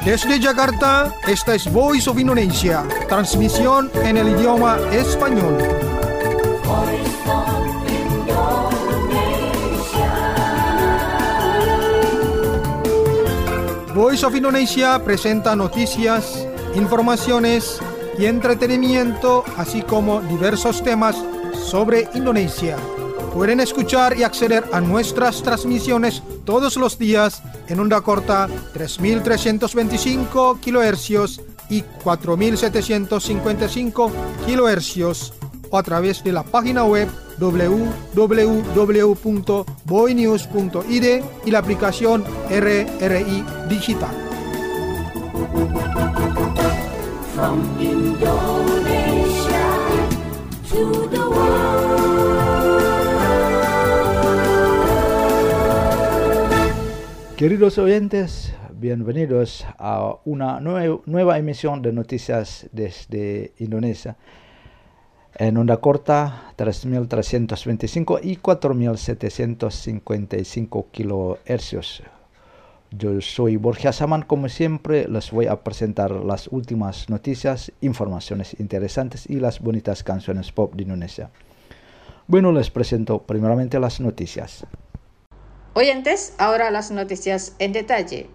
Desde Jakarta, esta es Voice of Indonesia, transmisión en el idioma español. Voice of Indonesia presenta noticias, informaciones y entretenimiento, así como diversos temas sobre Indonesia. Pueden escuchar y acceder a nuestras transmisiones todos los días en onda corta 3.325 kHz y 4.755 kHz o a través de la página web www.boinews.id y la aplicación RRI Digital. From Indonesia to the world. Queridos oyentes, bienvenidos a una nueva emisión de noticias desde Indonesia en onda corta 3.325 y 4.755 kHz. Yo soy Borja Saman, como siempre les voy a presentar las últimas noticias, informaciones interesantes y las bonitas canciones pop de Indonesia. Bueno, les presento primeramente las noticias. Oyentes, ahora las noticias en detalle.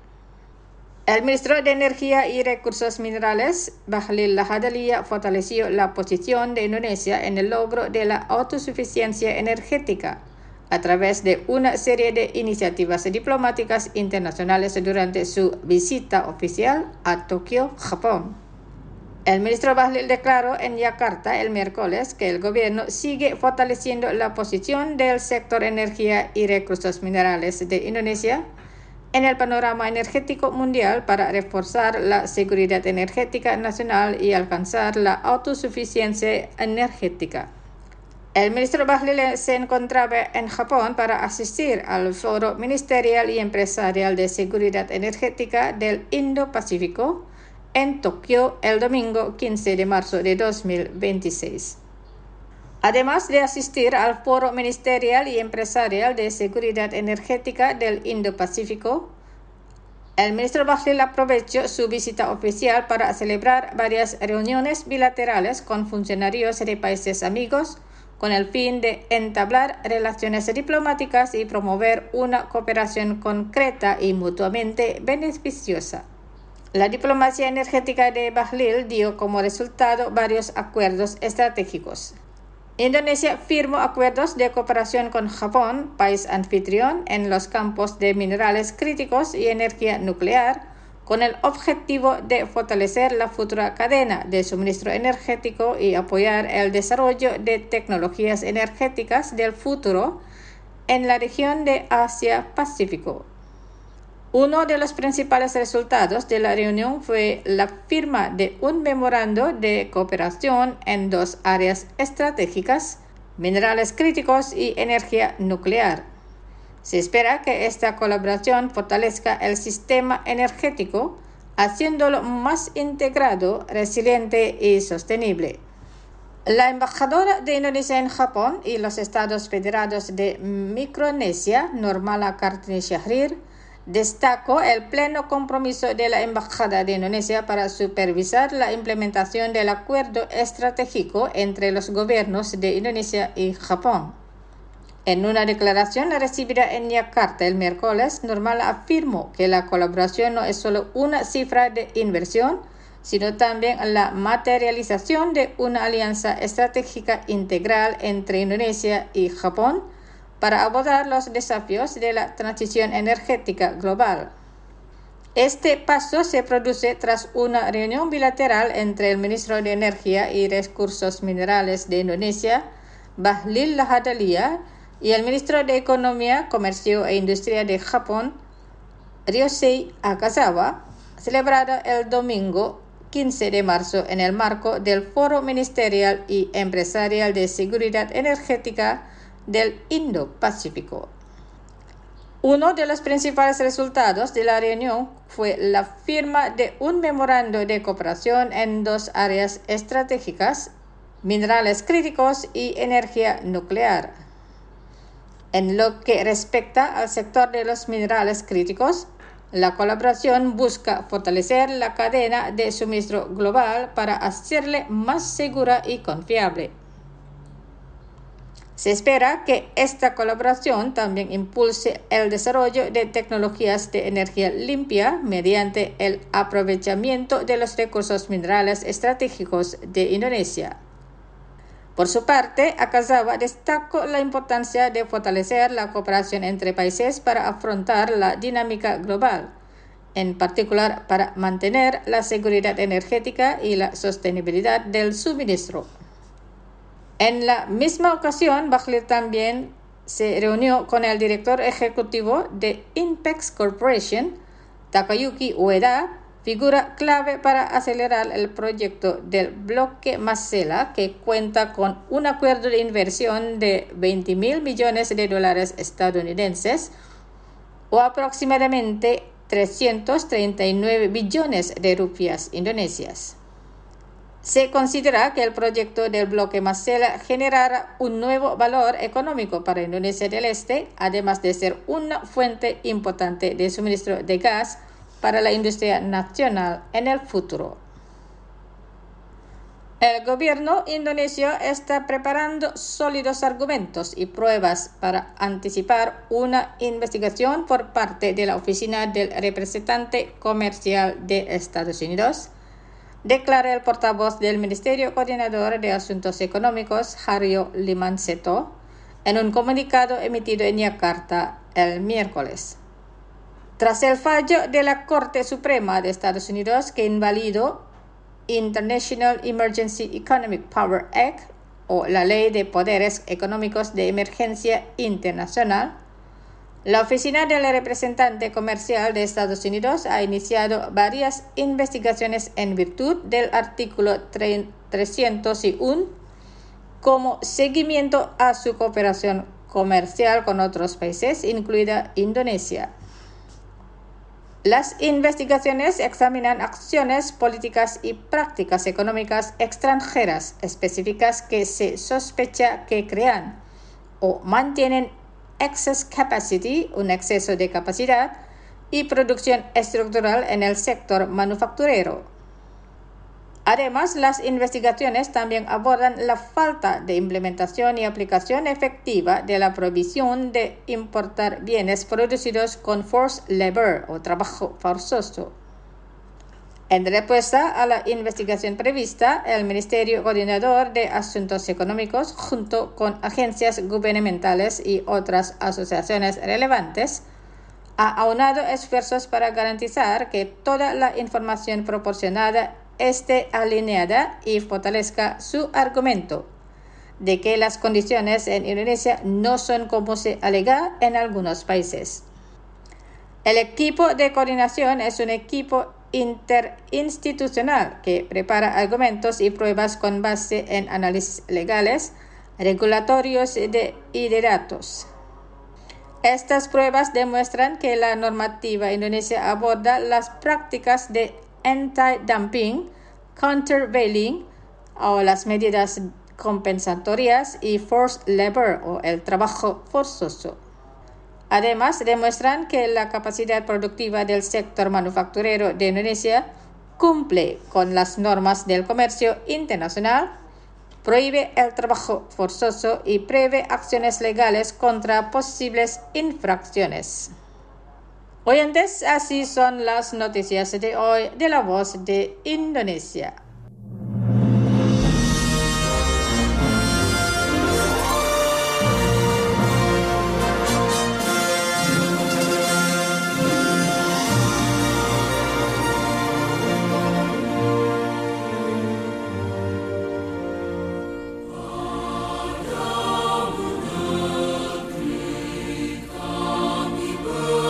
El ministro de Energía y Recursos Minerales, Bahlil Lahadalia, fortaleció la posición de Indonesia en el logro de la autosuficiencia energética a través de una serie de iniciativas diplomáticas internacionales durante su visita oficial a Tokio, Japón. El ministro Bahlil declaró en Yakarta el miércoles que el gobierno sigue fortaleciendo la posición del sector energía y recursos minerales de Indonesia en el panorama energético mundial para reforzar la seguridad energética nacional y alcanzar la autosuficiencia energética. El ministro Bahlil se encontraba en Japón para asistir al Foro Ministerial y Empresarial de Seguridad Energética del Indo-Pacífico en Tokio el domingo 15 de marzo de 2026. Además de asistir al Foro Ministerial y Empresarial de Seguridad Energética del Indo-Pacífico, el ministro Bahlil aprovechó su visita oficial para celebrar varias reuniones bilaterales con funcionarios de países amigos con el fin de entablar relaciones diplomáticas y promover una cooperación concreta y mutuamente beneficiosa. La diplomacia energética de Bahlil dio como resultado varios acuerdos estratégicos. Indonesia firmó acuerdos de cooperación con Japón, país anfitrión, en los campos de minerales críticos y energía nuclear, con el objetivo de fortalecer la futura cadena de suministro energético y apoyar el desarrollo de tecnologías energéticas del futuro en la región de Asia-Pacífico. Uno de los principales resultados de la reunión fue la firma de un memorando de cooperación en dos áreas estratégicas, minerales críticos y energía nuclear. Se espera que esta colaboración fortalezca el sistema energético, haciéndolo más integrado, resiliente y sostenible. La embajadora de Indonesia en Japón y los Estados Federados de Micronesia, Normala Kartini Syahrir, destacó el pleno compromiso de la Embajada de Indonesia para supervisar la implementación del acuerdo estratégico entre los gobiernos de Indonesia y Japón. En una declaración recibida en Yakarta el miércoles, Normala afirmó que la colaboración no es solo una cifra de inversión, sino también la materialización de una alianza estratégica integral entre Indonesia y Japón para abordar los desafíos de la transición energética global. Este paso se produce tras una reunión bilateral entre el ministro de Energía y Recursos Minerales de Indonesia, Bahlil Lahadalia, y el ministro de Economía, Comercio e Industria de Japón, Ryosei Akazawa, celebrada el domingo 15 de marzo en el marco del Foro Ministerial y Empresarial de Seguridad Energética del Indo-Pacífico. Uno de los principales resultados de la reunión fue la firma de un memorando de cooperación en dos áreas estratégicas, minerales críticos y energía nuclear. En lo que respecta al sector de los minerales críticos, La colaboración busca fortalecer la cadena de suministro global para hacerla más segura y confiable. Se espera que esta colaboración también impulse el desarrollo de tecnologías de energía limpia mediante el aprovechamiento de los recursos minerales estratégicos de Indonesia. Por su parte, Akazawa destacó la importancia de fortalecer la cooperación entre países para afrontar la dinámica global, en particular para mantener la seguridad energética y la sostenibilidad del suministro. En la misma ocasión, Bahlil también se reunió con el director ejecutivo de Inpex Corporation, Takayuki Ueda, figura clave para acelerar el proyecto del bloque Masela, que cuenta con un acuerdo de inversión de $20,000 millones estadounidenses o aproximadamente 339 billones de rupias indonesias. Se considera que el proyecto del bloque Masela generará un nuevo valor económico para Indonesia del Este, además de ser una fuente importante de suministro de gas para la industria nacional en el futuro. El gobierno indonesio está preparando sólidos argumentos y pruebas para anticipar una investigación por parte de la Oficina del Representante Comercial de Estados Unidos, declara el portavoz del Ministerio Coordinador de Asuntos Económicos, Haryo Limanseto, en un comunicado emitido en Yakarta el miércoles. Tras el fallo de la Corte Suprema de Estados Unidos que invalidó International Emergency Economic Power Act, o la Ley de Poderes Económicos de Emergencia Internacional, la Oficina del Representante Comercial de Estados Unidos ha iniciado varias investigaciones en virtud del artículo 301 como seguimiento a su cooperación comercial con otros países, incluida Indonesia. Las investigaciones examinan acciones políticas y prácticas económicas extranjeras específicas que se sospecha que crean o mantienen excess capacity, un exceso de capacidad, y producción estructural en el sector manufacturero. Además, las investigaciones también abordan la falta de implementación y aplicación efectiva de la prohibición de importar bienes producidos con forced labor o trabajo forzoso. En respuesta a la investigación prevista, el Ministerio Coordinador de Asuntos Económicos, junto con agencias gubernamentales y otras asociaciones relevantes, ha aunado esfuerzos para garantizar que toda la información proporcionada esté alineada y fortalezca su argumento de que las condiciones en Indonesia no son como se alega en algunos países. El equipo de coordinación es un equipo interinstitucional que prepara argumentos y pruebas con base en análisis legales, regulatorios y de datos. Estas pruebas demuestran que la normativa indonesia aborda las prácticas de anti-dumping, countervailing o las medidas compensatorias y forced labor o el trabajo forzoso. Además, demuestran que la capacidad productiva del sector manufacturero de Indonesia cumple con las normas del comercio internacional, prohíbe el trabajo forzoso y prevé acciones legales contra posibles infracciones. Oyentes, así son las noticias de hoy de La Voz de Indonesia.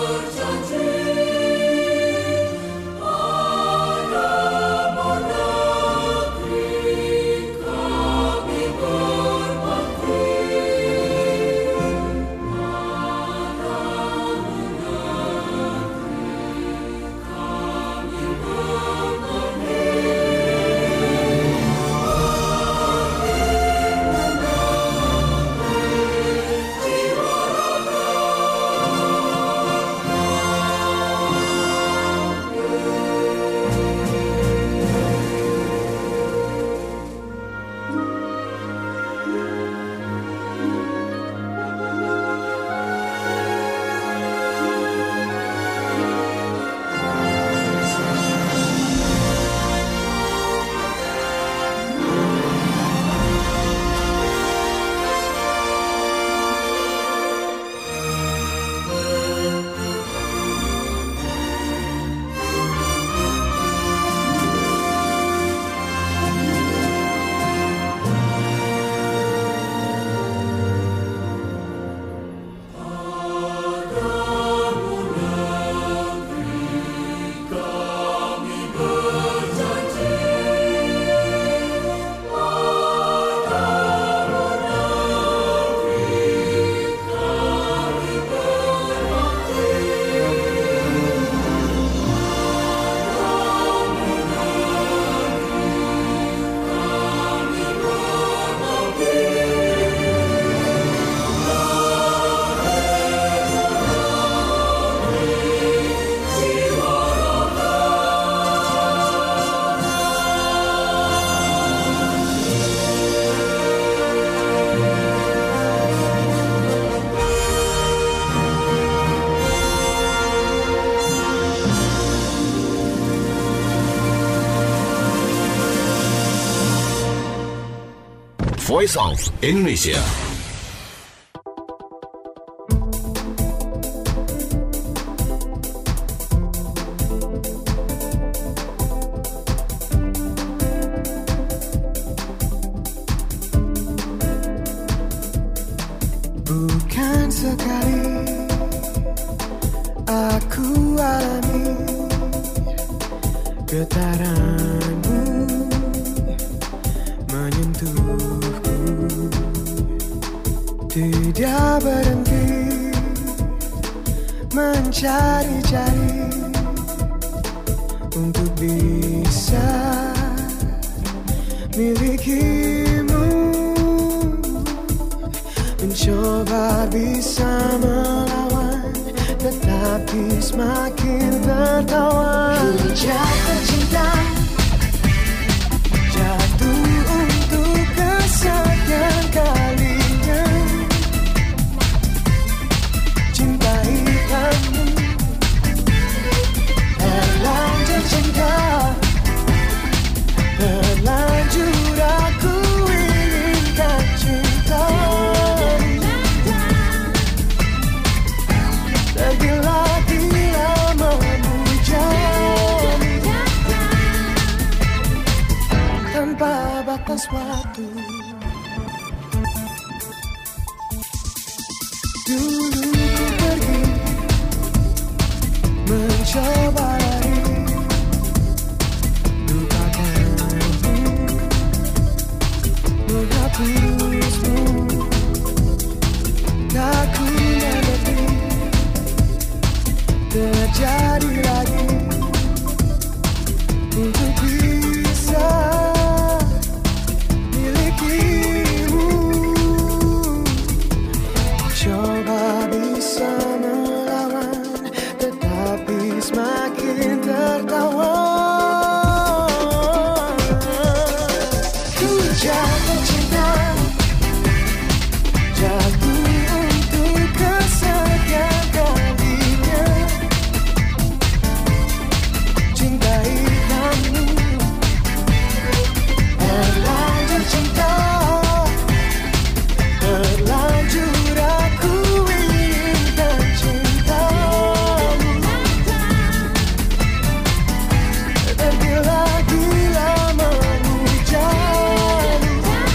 Berjanji, ada Voice of Indonesia. Bukan sekali aku alami getaranmu menyentuhku, tidak berhenti mencari-cari untuk bisa milikimu, mencoba bisa melawan tetapi semakin tertawan. Ku jatuh cinta, jatuh untuk kesekian kalinya, cintai kamu, terlanjur cinta, terlanjur aku inginkan cinta. Tergila-gila memujani tanpa batas waktu. Dulu ku pergi mencoba lari, lupakanmu, menghapusmu, tak ku mengerti terjadi lagi untuk bisa milikimu, coba bisa melawan tetapi semakin tertawan. Ku jatuh cinta, jatuh untuk kesekian kalinya, cintai kamu, terlanjur cinta, terlanjur aku inginkan cintamu, tergila-gila memujani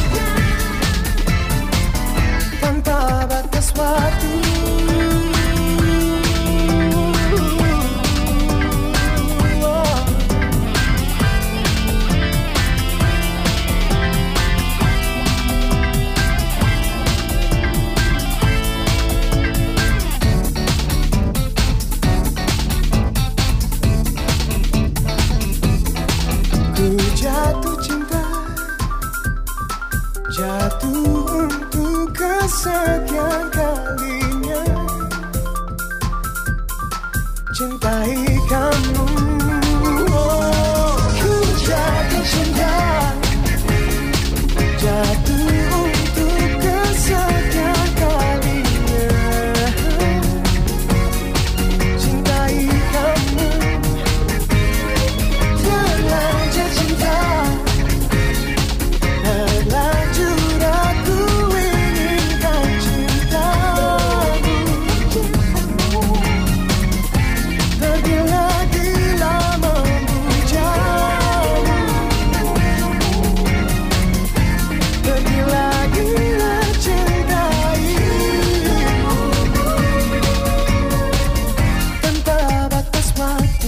tanpa batas waktu. Ku jatuh cinta, jatuh untuk kesekian kalinya, cintai kamu. Ku jatuh cinta, jatuh untuk kesekian kalinya, cintai kamu, terlanjur cinta, terlanjur aku inginkan cintamu, tergila-gila memujani, tergila-gila cintaimu tanpa batas waktu.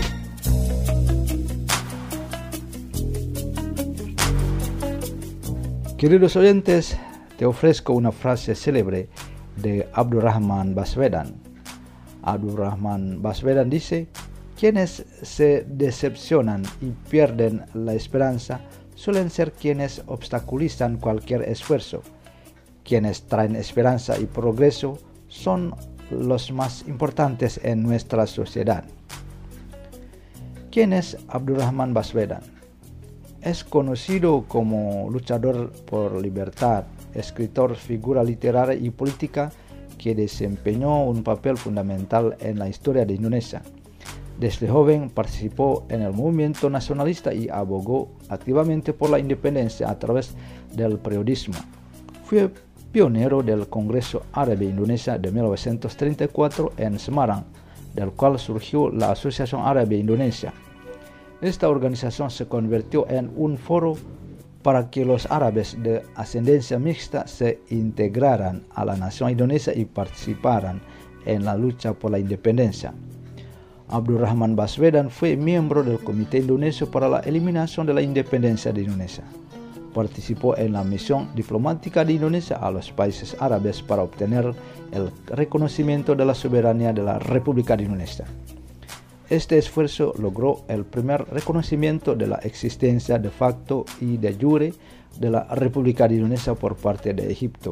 Queridos oyentes, te ofrezco una frase célebre de Abdurrahman Baswedan. Abdurrahman Baswedan dice: quienes se decepcionan y pierden la esperanza suelen ser quienes obstaculizan cualquier esfuerzo. Quienes traen esperanza y progreso son los más importantes en nuestra sociedad. ¿Quién es Abdurrahman Baswedan? Es conocido como luchador por libertad, escritor, figura literaria y política que desempeñó un papel fundamental en la historia de Indonesia. Desde joven participó en el movimiento nacionalista y abogó activamente por la independencia a través del periodismo. Fue pionero del Congreso Árabe Indonesia de 1934 en Semarang, del cual surgió la Asociación Árabe Indonesia. Esta organización se convirtió en un foro para que los árabes de ascendencia mixta se integraran a la nación indonesia y participaran en la lucha por la independencia. Abdurrahman Baswedan fue miembro del Comité Indonesio para la Eliminación de la Independencia de Indonesia. Participó en la misión diplomática de Indonesia a los países árabes para obtener el reconocimiento de la soberanía de la República de Indonesia. Este esfuerzo logró el primer reconocimiento de la existencia de facto y de jure de la República de Indonesia por parte de Egipto.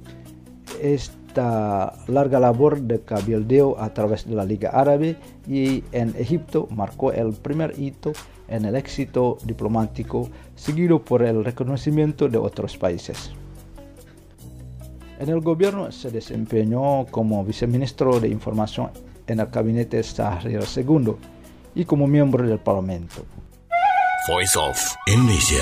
Esta larga labor de cabildeo a través de la Liga Árabe y en Egipto marcó el primer hito en el éxito diplomático, seguido por el reconocimiento de otros países. En el gobierno se desempeñó como viceministro de Información en el gabinete Syahrir II y como miembro del Parlamento. Voice of Indonesia.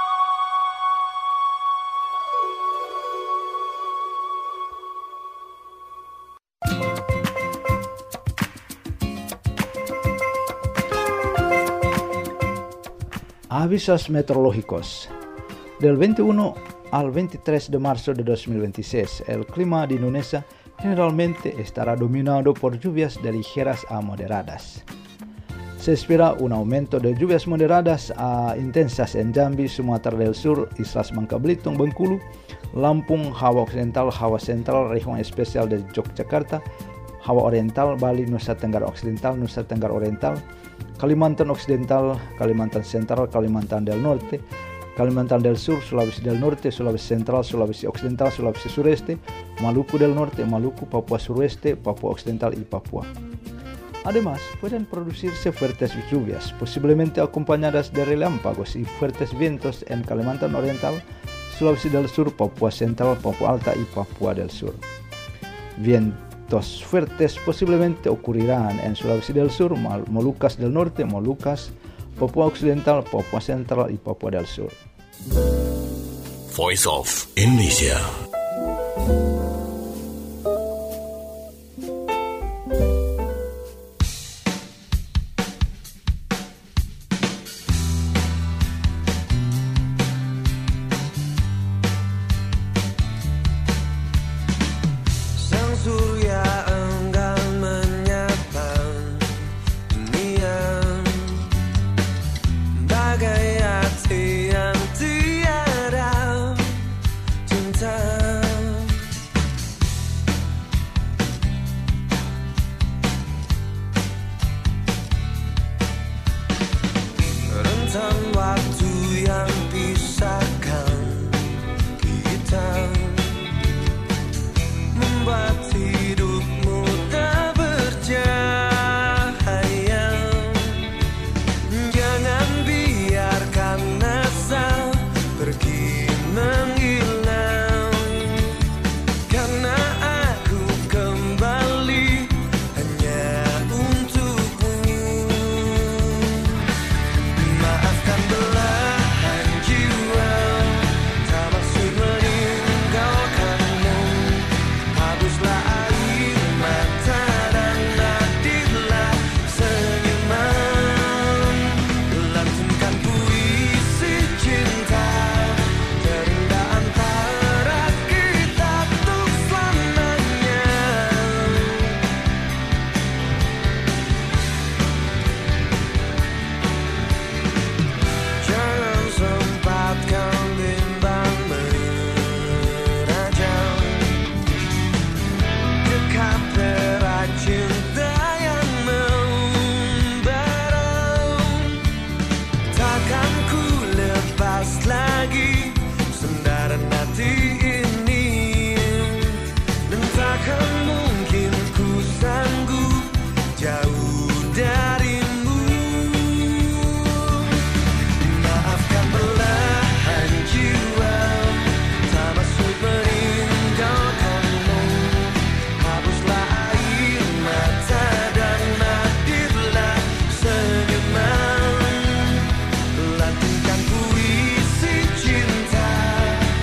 Avisos meteorológicos. Del 21 al 23 de marzo de 2026, el clima de Indonesia generalmente estará dominado por lluvias de ligeras a moderadas. Se espera un aumento de lluvias moderadas a intensas en Jambi, Sumatera del Sur, Islas Bangka Belitung, Bengkulu, Lampung, Jawa Occidental, Jawa Sentral, región especial de Yogyakarta, Jawa Oriental, Bali, Nusa Tenggara Occidental, Nusa Tenggara Oriental, Kalimantan Occidental, Kalimantan Central, Kalimantan del Norte, Kalimantan del Sur, Sulawesi del Norte, Sulawesi Central, Sulawesi Occidental, Sulawesi Sureste, Maluku del Norte, Maluku, Papua Suroeste, Papua Occidental y Papua. Además, pueden producirse fuertes lluvias, posiblemente acompañadas de relámpagos y fuertes vientos en Kalimantan Oriental, Sulawesi del Sur, Papua Central, Papua Alta y Papua del Sur. Vientos fuertes posiblemente ocurrirán en Sulawesi del Sur, Molucas del Norte, Molucas, Papua Occidental, Papua Central y Papua del Sur. Voice of Indonesia. Sang surya enggan menyapa dunia, bagai hati yang tiada cinta. Rentan waktu yang pisahkan kita membuat hidupmu tak bercahaya. Jangan biarkan asa pergi menghilang, karena aku kembali hanya untukmu. Maafkan belahan jiwa, tak maksud meninggalkanmu. Hapuslah air mata dan hadirlah senyuman. Lantunkan puisi cinta terindah antara kita untuk selamanya. Jangan sempatkan bimbang merajau, dekat erat cinta yang membara. Takkan ku lepas lagi sandaran hati ini, dan takkan mungkin ku sanggup jauh darimu. Maafkan belahan jiwa, tak maksud meninggalkanmu. Hapuslah air mata dan hadirlah senyuman. Lantunkan puisi cinta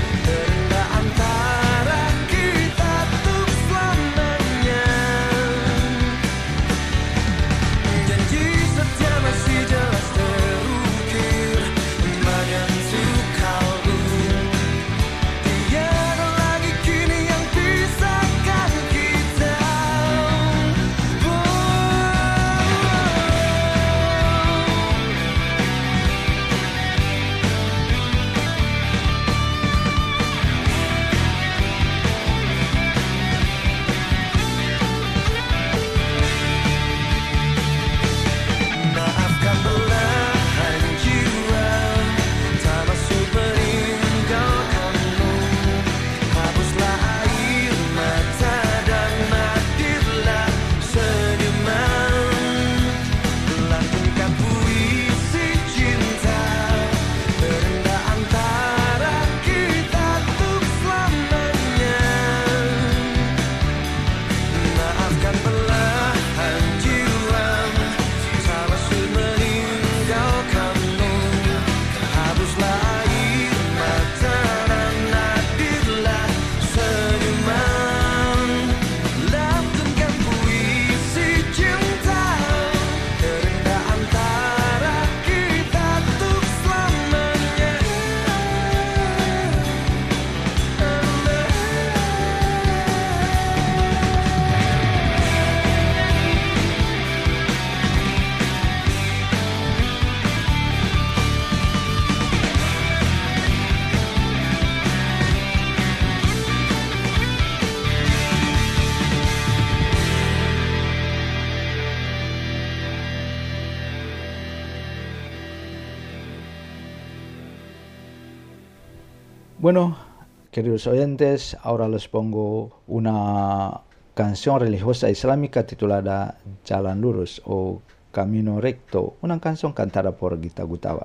Bueno, queridos oyentes, ahora les pongo una canción religiosa islámica titulada Jalan Lurus o Camino Recto, una canción cantada por Gita Gutawa.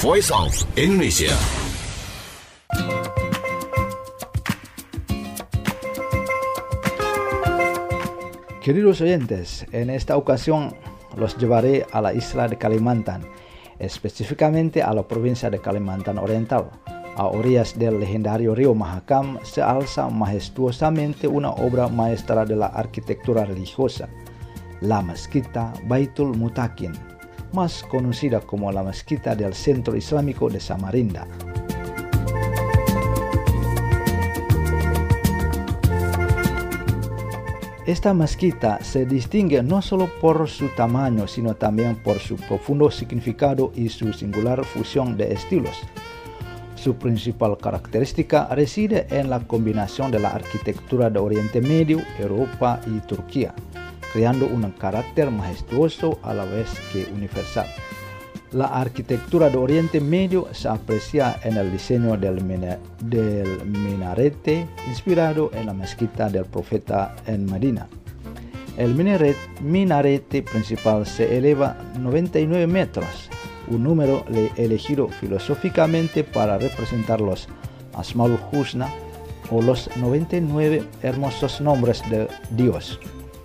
Voice of Indonesia. Queridos oyentes, en esta ocasión los llevaré a la isla de Kalimantan, específicamente a la provincia de Kalimantan Oriental. A orillas del legendario río Mahakam se alza majestuosamente una obra maestra de la arquitectura religiosa, la mezquita Baitul Mutakin, más conocida como la mezquita del Centro Islámico de Samarinda. Esta mezquita se distingue no solo por su tamaño, sino también por su profundo significado y su singular fusión de estilos. Su principal característica reside en la combinación de la arquitectura de Oriente Medio, Europa y Turquía, creando un carácter majestuoso a la vez que universal. La arquitectura de Oriente Medio se aprecia en el diseño del minarete inspirado en la mezquita del profeta en Medina. El minarete principal se eleva 99 metros, un número elegido filosóficamente para representar los Asmaul Husna o los 99 hermosos nombres de Dios.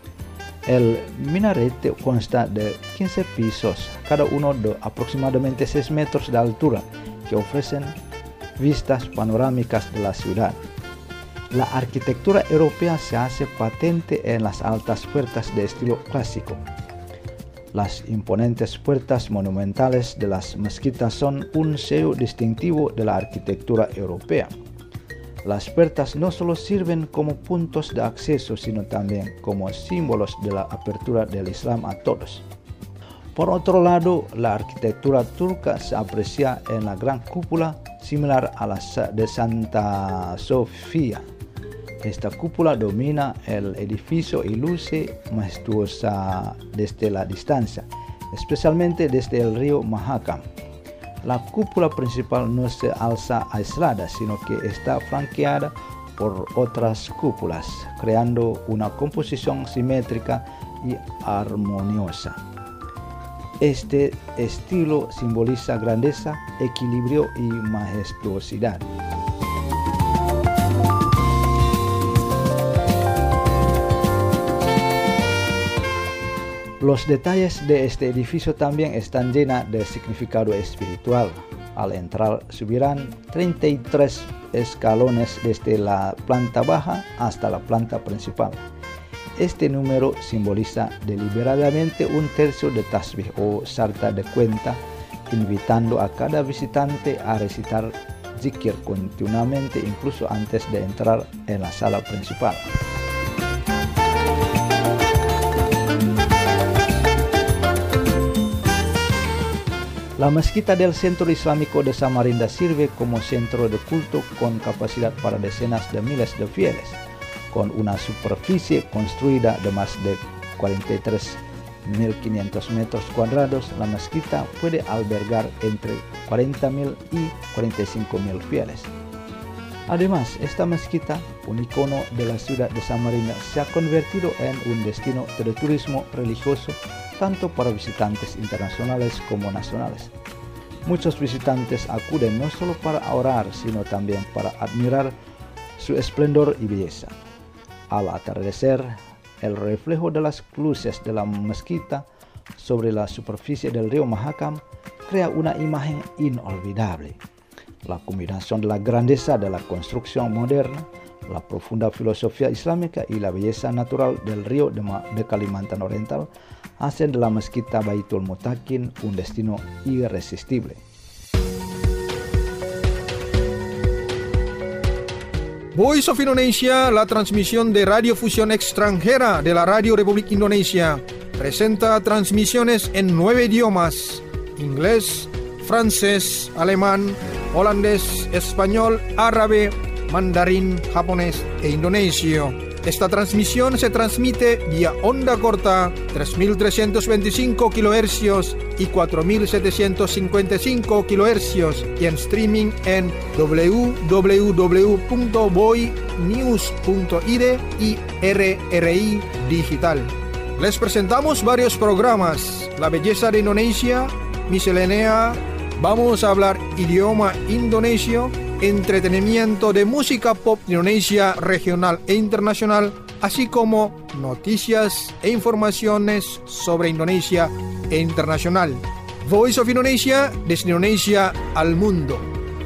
El minarete consta de 15 pisos, cada uno de aproximadamente 6 metros de altura, que ofrecen vistas panorámicas de la ciudad. La arquitectura europea se hace patente en las altas puertas de estilo clásico. Las imponentes puertas monumentales de las mezquitas son un sello distintivo de la arquitectura europea. Las puertas no solo sirven como puntos de acceso, sino también como símbolos de la apertura del Islam a todos. Por otro lado, la arquitectura turca se aprecia en la gran cúpula similar a la de Santa Sofía. Esta cúpula domina el edificio y luce majestuosa desde la distancia, especialmente desde el río Mahakam. La cúpula principal no se alza aislada, sino que está flanqueada por otras cúpulas, creando una composición simétrica y armoniosa. Este estilo simboliza grandeza, equilibrio y majestuosidad. Los detalles de este edificio también están llenos de significado espiritual. Al entrar subirán 33 escalones desde la planta baja hasta la planta principal. Este número simboliza deliberadamente un tercio de tasbih o sarta de cuenta, invitando a cada visitante a recitar zikir continuamente incluso antes de entrar en la sala principal. La mezquita del Centro Islámico de Samarinda sirve como centro de culto con capacidad para decenas de miles de fieles. Con una superficie construida de más de 43.500 metros cuadrados, la mezquita puede albergar entre 40.000 y 45.000 fieles. Además, esta mezquita, un icono de la ciudad de Samarinda, se ha convertido en un destino de turismo religioso tanto para visitantes internacionales como nacionales. Muchos visitantes acuden no solo para orar, sino también para admirar su esplendor y belleza. Al atardecer, el reflejo de las luces de la mezquita sobre la superficie del río Mahakam crea una imagen inolvidable. La combinación de la grandeza de la construcción moderna, la profunda filosofía islámica y la belleza natural del río de Kalimantan Oriental hacen de la mezquita Baitul Mutakin un destino irresistible. Voice of Indonesia, la transmisión de radiofusión extranjera de la Radio Republik Indonesia, presenta transmisiones en 9 idiomas: inglés, francés, alemán, holandés, español, árabe, mandarín, japonés e indonesio. Esta transmisión se transmite vía onda corta 3.325 kHz y 4.755 kHz y en streaming en www.boynews.id y RRI Digital. Les presentamos varios programas: La belleza de Indonesia, Miscelánea, Vamos a hablar idioma indonesio, entretenimiento de música pop de Indonesia regional e internacional, así como noticias e informaciones sobre Indonesia e internacional. Voice of Indonesia, desde Indonesia al mundo.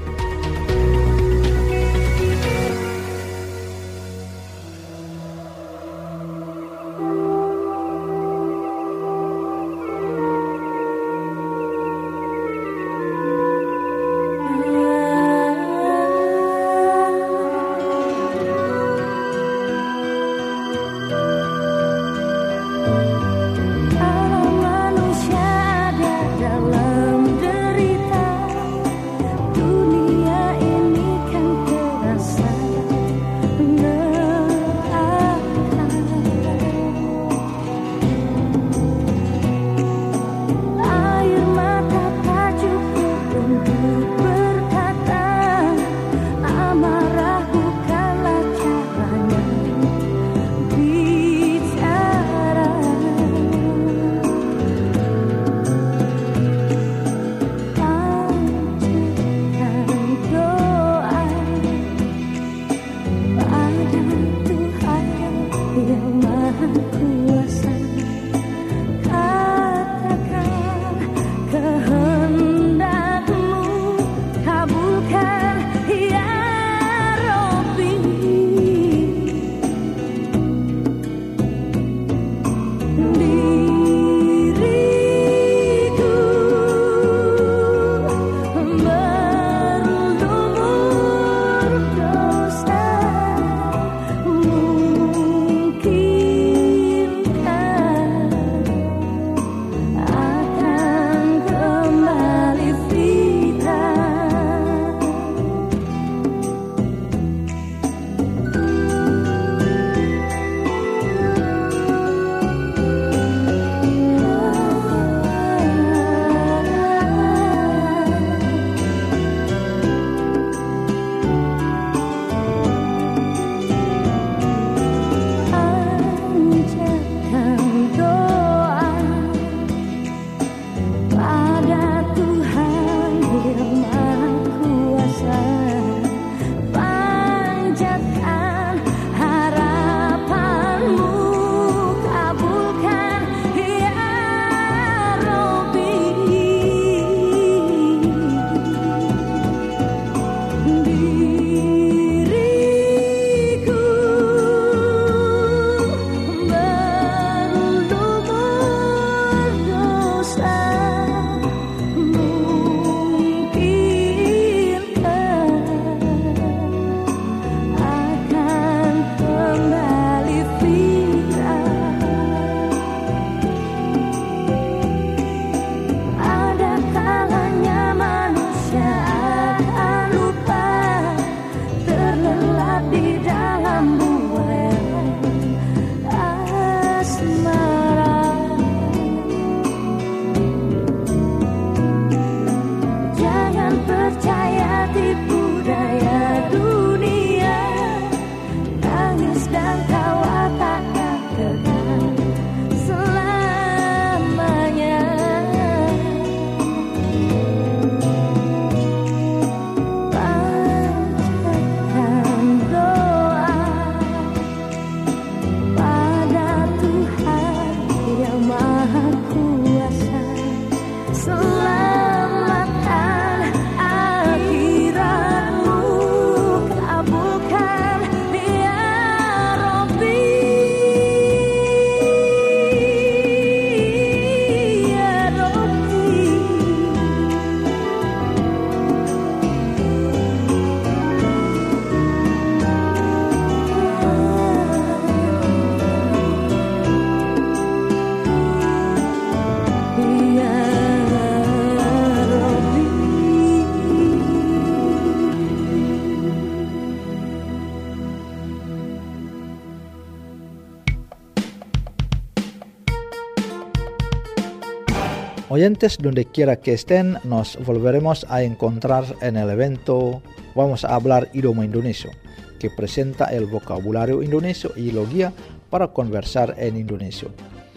Oyentes, donde quiera que estén, nos volveremos a encontrar en el evento Vamos a hablar idioma indonesio, que presenta el vocabulario indonesio y lo guía para conversar en indonesio.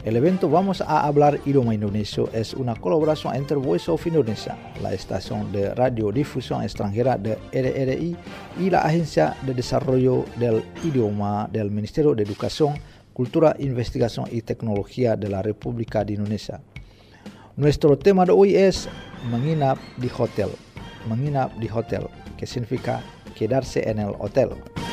El evento Vamos a Hablar Idioma Indonesio es una colaboración entre Voice of Indonesia, la estación de radiodifusión extranjera de RRI y la Agencia de Desarrollo del Idioma del Ministerio de Educación, Cultura, Investigación y Tecnología de la República de Indonesia. Nuestro tema de hoy es menginap di hotel. Menginap di hotel, que significa quedarse en el hotel.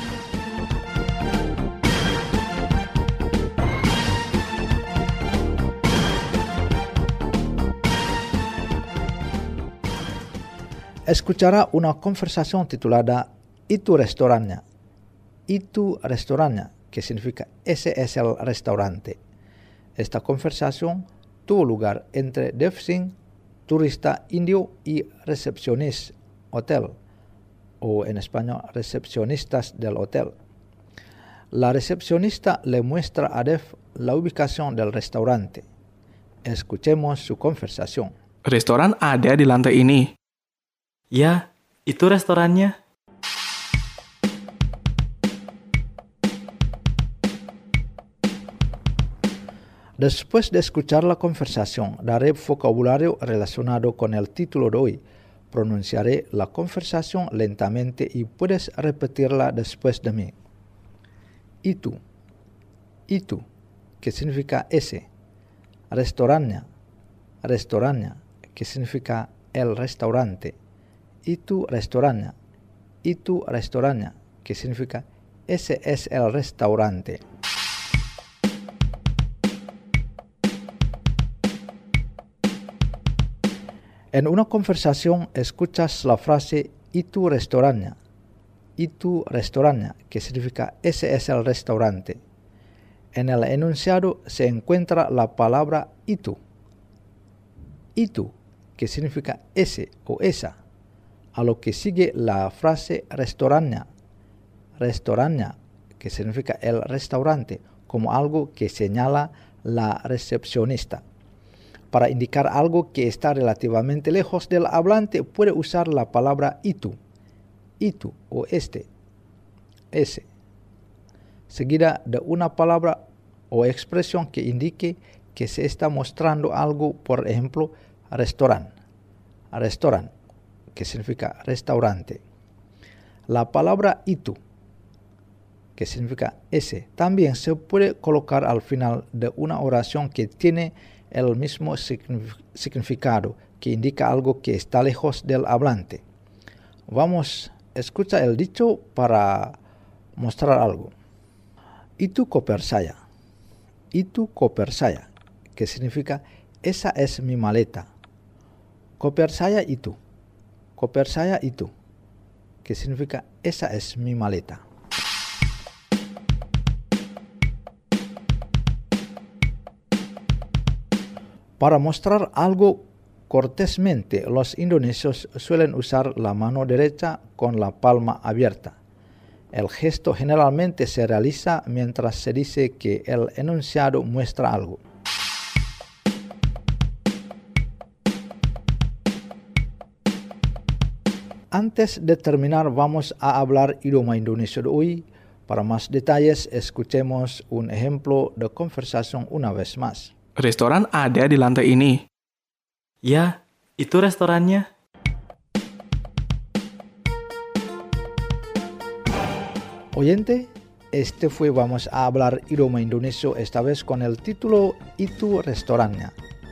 Escuchará una conversación titulada "Itu restorannya". Itu restorannya, que significa ese es el restaurante. Esta conversación tuvo lugar entre Dev Singh, turista indio, y recepcionista hotel, o en español, recepcionistas del hotel. La recepcionista le muestra a Dev la ubicación del restaurante. Escuchemos su conversación. Restoran ada di lantai ini. Ya, itu restorannya. Después de escuchar la conversación, daré vocabulario relacionado con el título de hoy. Pronunciaré la conversación lentamente y puedes repetirla después de mí. Itu, que significa ese. Restorannya, que significa el restaurante. Itu restorannya, que significa ese es el restaurante. En una conversación escuchas la frase itu restorannya, que significa ese es el restaurante. En el enunciado se encuentra la palabra itu, que significa ese o esa, a lo que sigue la frase restorannya, que significa el restaurante, como algo que señala la recepcionista. Para indicar algo que está relativamente lejos del hablante, puede usar la palabra itu o ese, seguida de una palabra o expresión que indique que se está mostrando algo, por ejemplo, restaurant, que significa restaurante. La palabra itu, que significa ese, también se puede colocar al final de una oración que tiene el mismo significado, que indica algo que está lejos del hablante. Vamos, escucha el dicho para mostrar algo. Itu koper saya, que significa esa es mi maleta. Koper saya itu, que significa esa es mi maleta. Para mostrar algo cortésmente, los indonesios suelen usar la mano derecha con la palma abierta. El gesto generalmente se realiza mientras se dice que el enunciado muestra algo. Antes de terminar, vamos a hablar idioma indonesio de hoy. Para más detalles, escuchemos un ejemplo de conversación una vez más. Restoran ada di lantai ini. Ya, itu restorannya. Oyente, este fue Vamos a Hablar Idioma Indonesio, esta vez con el título Itu restorannya,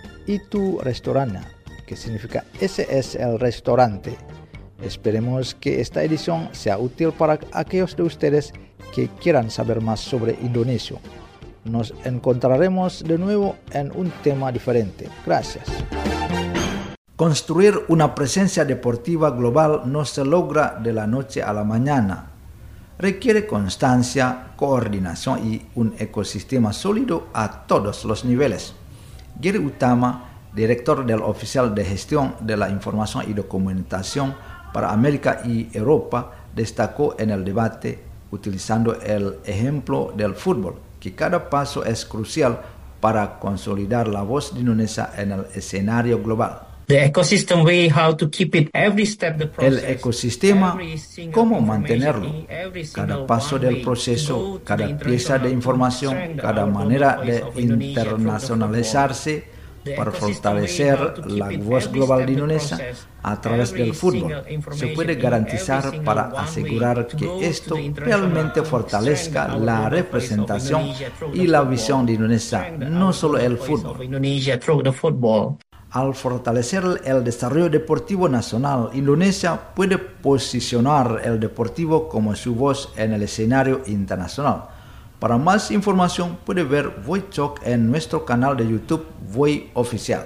que significa ese es el restaurante. Esperemos que esta edición sea útil para aquellos de ustedes que quieran saber más sobre Indonesia. Nos encontraremos de nuevo en un tema diferente. Gracias. Construir una presencia deportiva global no se logra de la noche a la mañana. Requiere constancia, coordinación y un ecosistema sólido a todos los niveles. Giri Utama, director del Oficial de Gestión de la Información y Documentación para América y Europa, destacó en el debate, utilizando el ejemplo del fútbol, que cada paso es crucial para consolidar la voz de Indonesia en el escenario global. The ecosystem way, how to keep it every step the El process. ecosistema, every single cómo information mantenerlo, in every cada single paso one del way to proceso, go to cada the pieza de international información, to send cada our manera global voice de of Indonesia through the internacionalizarse The para ecosystem fortalecer way, how to keep la it voz every global step de the Indonesia process, a través every del fútbol. single Se information puede in garantizar every single para one way asegurar to que go esto to the international realmente to fortalezca send our la global voice of representación Indonesia through y the la football. visión de Indonesia, Send no our solo global el voice of fútbol. Indonesia through the football. Al fortalecer el desarrollo deportivo nacional, Indonesia puede posicionar el deportivo como su voz en el escenario internacional. Para más información puede ver Voi Talk en nuestro canal de YouTube Voi Oficial.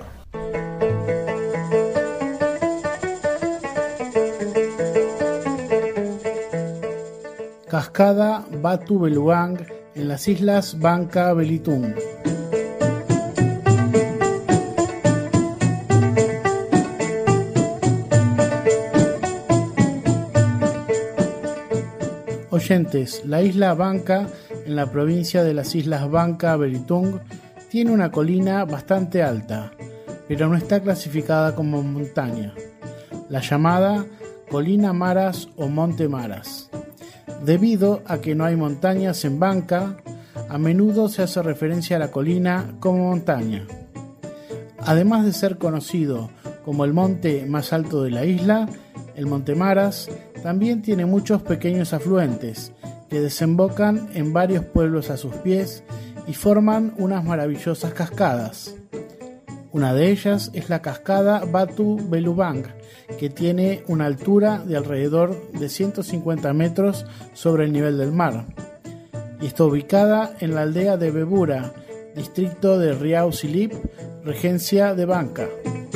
Cascada Batu Beluang en las islas Bangka Belitung. Oyentes, la isla Bangka, en la provincia de las islas Bangka Belitung, tiene una colina bastante alta, pero no está clasificada como montaña, la llamada Colina Maras o Monte Maras. Debido a que no hay montañas en Bangka, a menudo se hace referencia a la colina como montaña. Además de ser conocido como el monte más alto de la isla, el Monte Maras también tiene muchos pequeños afluentes que desembocan en varios pueblos a sus pies y forman unas maravillosas cascadas. Una de ellas es la cascada Batu Belubang, que tiene una altura de alrededor de 150 metros sobre el nivel del mar, y está ubicada en la aldea de Bebura, distrito de Riau Silip, regencia de Bangka.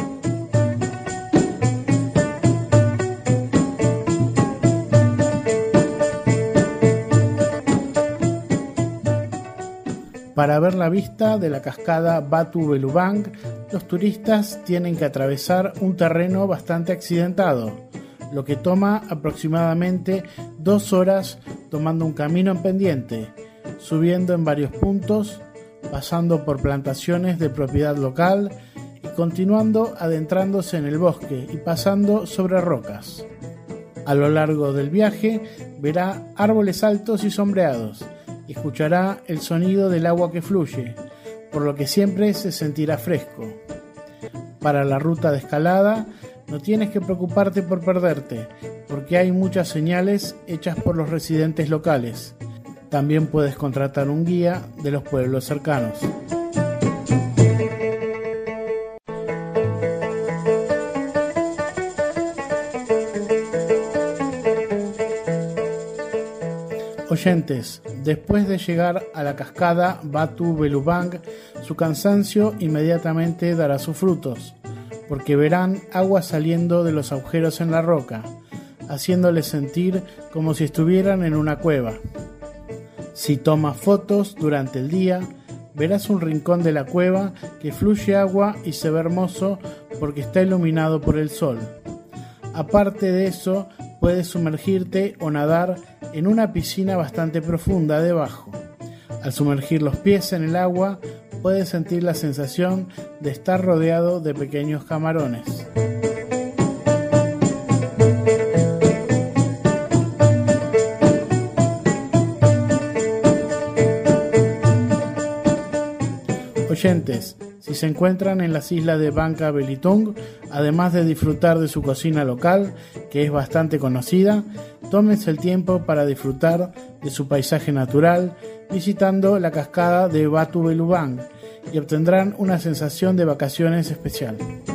Para ver la vista de la cascada Batu Belubang, los turistas tienen que atravesar un terreno bastante accidentado, lo que toma aproximadamente 2 horas tomando un camino en pendiente, subiendo en varios puntos, pasando por plantaciones de propiedad local y continuando adentrándose en el bosque y pasando sobre rocas. A lo largo del viaje verá árboles altos y sombreados, y escuchará el sonido del agua que fluye, por lo que siempre se sentirá fresco. Para la ruta de escalada no tienes que preocuparte por perderte, porque hay muchas señales hechas por los residentes locales. También puedes contratar un guía de los pueblos cercanos. Oyentes, después de llegar a la cascada Batu Belubang, su cansancio inmediatamente dará sus frutos, porque verán agua saliendo de los agujeros en la roca, haciéndoles sentir como si estuvieran en una cueva. Si tomas fotos durante el día, verás un rincón de la cueva que fluye agua y se ve hermoso porque está iluminado por el sol. Aparte de eso, puedes sumergirte o nadar en una piscina bastante profunda debajo. Al sumergir los pies en el agua, puedes sentir la sensación de estar rodeado de pequeños camarones. Oyentes, si se encuentran en las islas de Bangka Belitung, además de disfrutar de su cocina local, que es bastante conocida, tómense el tiempo para disfrutar de su paisaje natural visitando la cascada de Batu Belubang y obtendrán una sensación de vacaciones especial.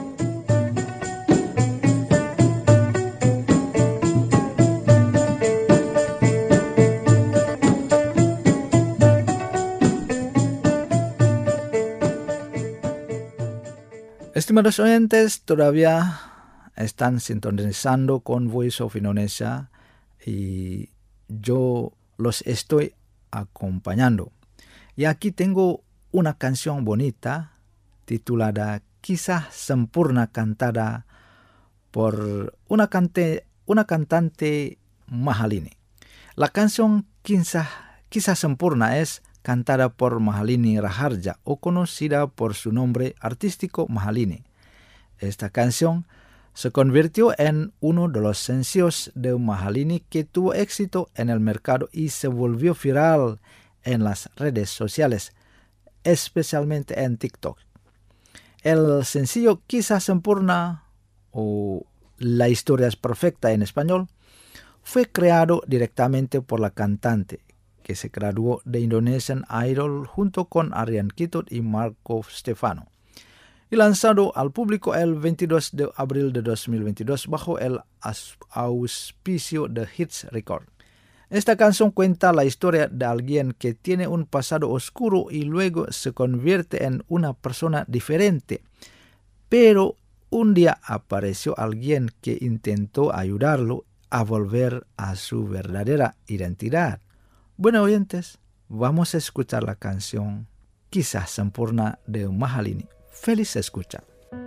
Estimados oyentes, todavía están sintonizando con Voice of Indonesia y yo los estoy acompañando. Y aquí tengo una canción bonita titulada Kisah Sempurna, cantada por una cantante Mahalini. La canción Kisah Sempurna es cantada por Mahalini Raharja o conocida por su nombre artístico Mahalini. Esta canción se convirtió en uno de los sencillos de Mahalini que tuvo éxito en el mercado y se volvió viral en las redes sociales, especialmente en TikTok. El sencillo Kisah Sempurna, o La historia es perfecta en español, fue creado directamente por la cantante, que se graduó de Indonesian Idol junto con Aryan Kitut y Marco Stefano, y lanzado al público el 22 de abril de 2022 bajo el auspicio de Hits Record. Esta canción cuenta la historia de alguien que tiene un pasado oscuro y luego se convierte en una persona diferente, pero un día apareció alguien que intentó ayudarlo a volver a su verdadera identidad. Bueno, oyentes, vamos a escuchar la canción Kisah Sempurna de Mahalini. Feliz escucha.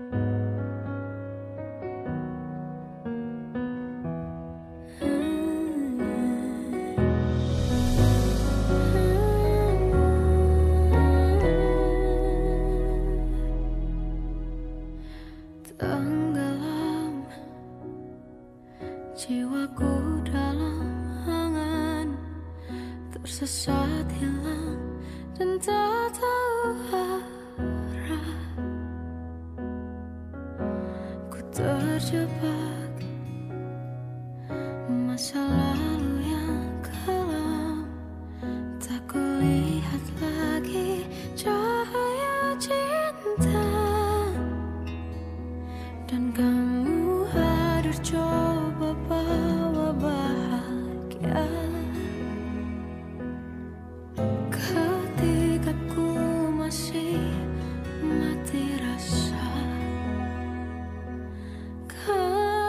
Tenggelam jiwaku dalam angan, tersesat hilang dan tak tahu arah. Ku terjebak masa lalu yang kelam, tak kulihat lagi cahaya cinta. Dan kamu hadir coba bawa bahagia ketika ku masih mati rasa.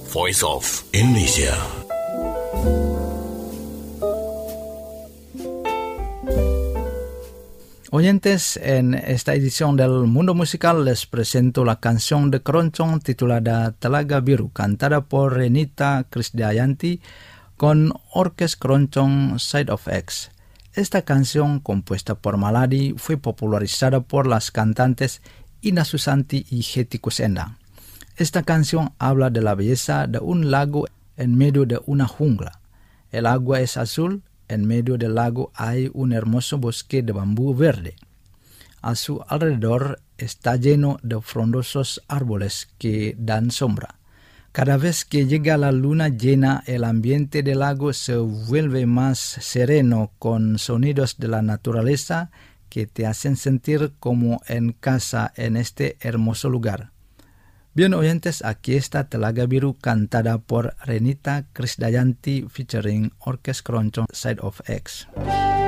Voice of Indonesia. Oyentes, en esta edición del Mundo Musical les presento la canción de Keroncong titulada Telaga Biru, cantada por Renita Krisdayanti con Orkes Keroncong Side of X. Esta canción, compuesta por Maladi, fue popularizada por las cantantes Ina Susanti y Hetty Koes Endang. Esta canción habla de la belleza de un lago en medio de una jungla. El agua es azul. En medio del lago hay un hermoso bosque de bambú verde. A su alrededor está lleno de frondosos árboles que dan sombra. Cada vez que llega la luna llena, el ambiente del lago se vuelve más sereno con sonidos de la naturaleza que te hacen sentir como en casa en este hermoso lugar. Bien, oyentes, aquí está Telaga Biru cantada por Renita Krisdayanti featuring Orkes Keroncong Side of X.